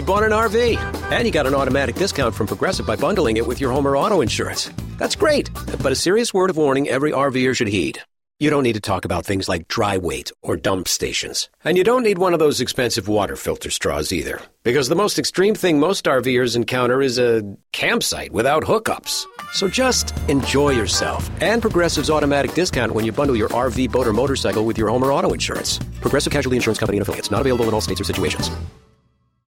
You bought an RV, and you got an automatic discount from Progressive by bundling it with your home or auto insurance. That's great, but a serious word of warning every RVer should heed. You don't need to talk about things like dry weight or dump stations. And you don't need one of those expensive water filter straws either. Because the most extreme thing most RVers encounter is a campsite without hookups. So just enjoy yourself and Progressive's automatic discount when you bundle your RV, boat, or motorcycle with your home or auto insurance. Progressive Casualty Insurance Company and Affiliates. Not available in all states or situations.